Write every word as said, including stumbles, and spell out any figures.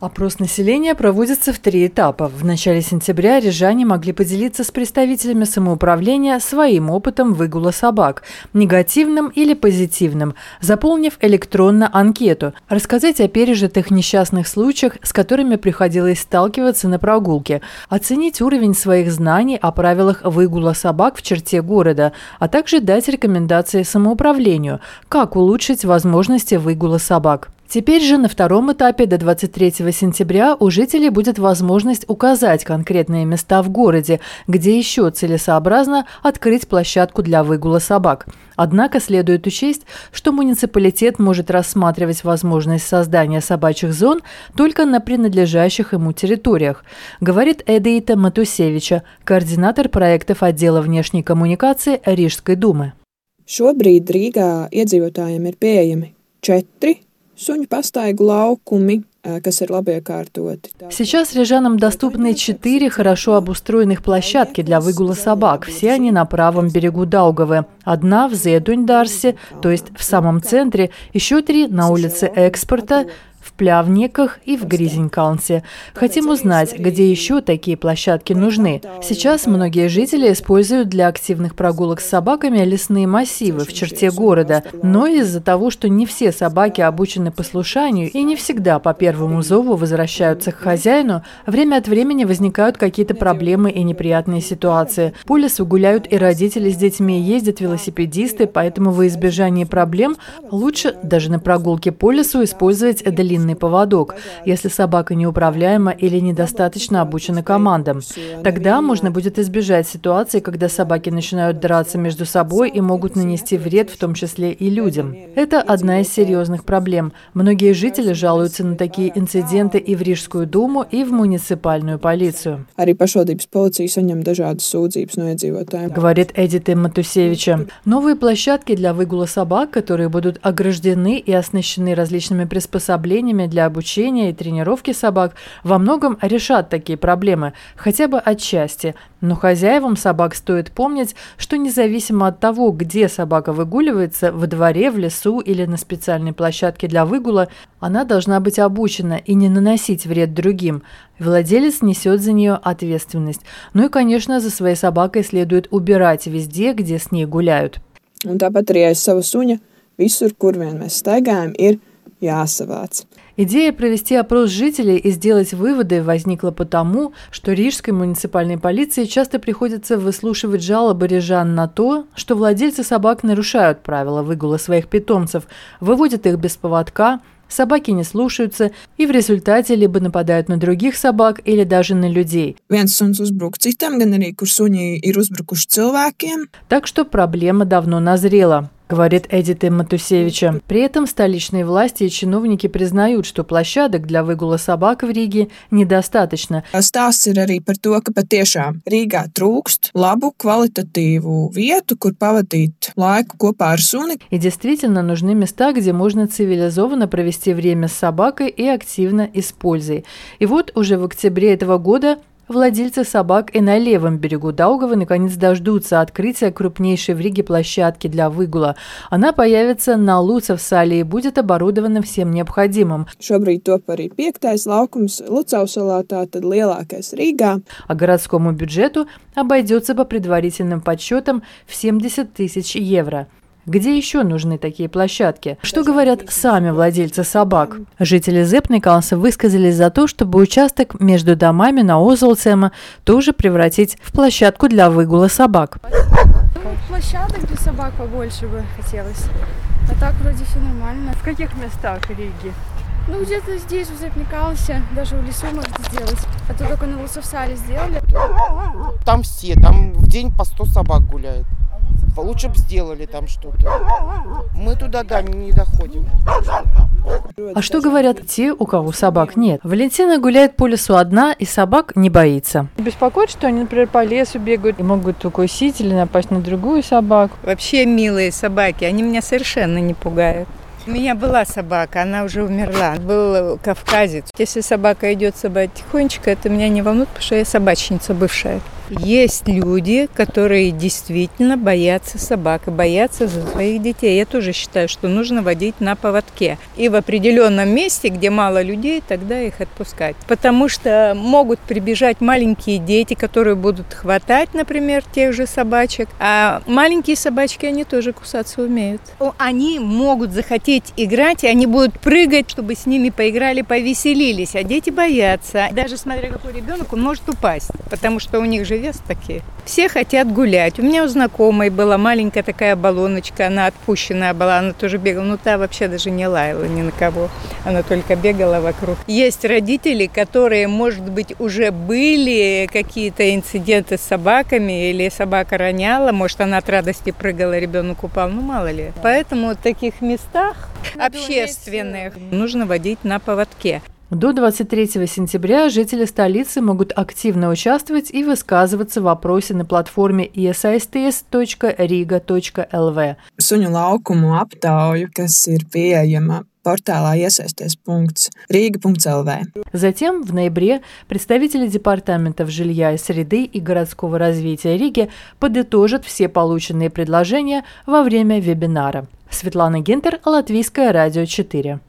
Опрос населения проводится в три этапа. В начале сентября рижане могли поделиться с представителями самоуправления своим опытом выгула собак, негативным или позитивным, заполнив электронно анкету, рассказать о пережитых несчастных случаях, с которыми приходилось сталкиваться на прогулке, оценить уровень своих знаний о правилах выгула собак в черте города, а также дать рекомендации самоуправлению, как улучшить возможности выгула собак. Теперь же на втором этапе до двадцать третьего сентября у жителей будет возможность указать конкретные места в городе, где еще целесообразно открыть площадку для выгула собак. Однако следует учесть, что муниципалитет может рассматривать возможность создания собачьих зон только на принадлежащих ему территориях, говорит Эдита Матусевича, координатор проектов отдела внешней коммуникации Рижской думы. Šobrīd Rīgā iedzīvotājiem ir pieejami četri suņu pastaigu laukumi, kas ir labi iekārtoti. Сейчас рижанам доступны четыре хорошо обустроенных площадки для выгула собак. Все они на правом берегу Даугавы. Одна в Зедуньдарсе, то есть в самом центре, еще три на улице Экспорта, в Плявниках и в Гризенькалнсе. Хотим узнать, где еще такие площадки нужны. Сейчас многие жители используют для активных прогулок с собаками лесные массивы в черте города, но из-за того, что не все собаки обучены послушанию и не всегда по первому зову возвращаются к хозяину, время от времени возникают какие-то проблемы и неприятные ситуации. По лесу гуляют и родители с детьми, ездят велосипедисты, поэтому во избежание проблем лучше даже на прогулке по лесу использовать длинный поводок, если собака неуправляема или недостаточно обучена командам. Тогда можно будет избежать ситуации, когда собаки начинают драться между собой и могут нанести вред, в том числе и людям. Это одна из серьезных проблем. Многие жители жалуются на такие инциденты и в Рижскую думу, и в муниципальную полицию. Говорит Эдита Матусевича. Новые площадки для выгула собак, которые будут ограждены и оснащены различными приспособлениями для обучения и тренировки собак, во многом решат такие проблемы, хотя бы отчасти. Но хозяевам собак стоит помнить, что независимо от того, где собака выгуливается, во дворе, в лесу или на специальной площадке для выгула, она должна быть обучена и не наносить вред другим. Владелец несет за нее ответственность. Ну и, конечно, за своей собакой следует убирать везде, где с ней гуляют. Идея провести опрос жителей и сделать выводы возникла потому, что рижской муниципальной полиции часто приходится выслушивать жалобы рижан на то, что владельцы собак нарушают правила выгула своих питомцев, выводят их без поводка, собаки не слушаются и в результате либо нападают на других собак или даже на людей. Так что проблема давно назрела, говорит Эдита Матусевича. При этом столичные власти и чиновники признают, что площадок для выгула собак в Риге недостаточно. И действительно нужны места, где можно цивилизованно провести время с собакой и активно и с пользой. И вот уже в октябре этого года владельцы собак и на левом берегу Даугавы наконец дождутся открытия крупнейшей в Риге площадки для выгула. Она появится на Луцавсале и будет оборудована всем необходимым. А городскому бюджету обойдется по предварительным подсчетам в семьдесят тысяч евро. Где еще нужны такие площадки? Что говорят сами владельцы собак? Жители Зепникалнса высказались за то, чтобы участок между домами на Озолцема тоже превратить в площадку для выгула собак. Площадок для собак побольше бы хотелось. А так вроде все нормально. В каких местах Риги? Ну, где-то здесь, в Зепникалнсе, даже в лесу можно сделать. А то только на Луцавсале сделали. Там все, там в день по сто собак гуляют. Лучше бы сделали там что-то. Мы туда, да, не доходим. А что говорят те, у кого собак нет? Валентина гуляет по лесу одна и собак не боится. Беспокоит, что они, например, по лесу бегают и могут укусить или напасть на другую собаку? Вообще милые собаки, они меня совершенно не пугают. У меня была собака, она уже умерла. Был кавказец. Если собака идет собак тихонечко, это меня не волнует, потому что я собачница бывшая. Есть люди, которые действительно боятся собак и боятся за своих детей. Я тоже считаю, что нужно водить на поводке. И в определенном месте, где мало людей, тогда их отпускать. Потому что могут прибежать маленькие дети, которые будут хватать, например, тех же собачек. А маленькие собачки, они тоже кусаться умеют. Они могут захотеть играть, и они будут прыгать, чтобы с ними поиграли, повеселились. А дети боятся. Даже смотря какой ребенок, он может упасть, потому что у них же вес такие. Все хотят гулять. У меня у знакомой была маленькая такая баллоночка, она отпущенная была, она тоже бегала. Ну, та вообще даже не лаяла ни на кого. Она только бегала вокруг. Есть родители, которые, может быть, уже были какие-то инциденты с собаками, или собака роняла, может, она от радости прыгала, ребенок упал, ну, мало ли. Поэтому в таких местах общественных нужно водить на поводке. До двадцать третьего сентября жители столицы могут активно участвовать и высказываться в вопросе на платформе iesaisties точка riga точка lv. Suņu laukumu aptauju, kas ir pieejama портала iesaisties точка riga точка lv. Затем в ноябре представители департаментов жилья и среды и городского развития Риги подытожат все полученные предложения во время вебинара. Светлана Гентер, Латвийское радио четыре.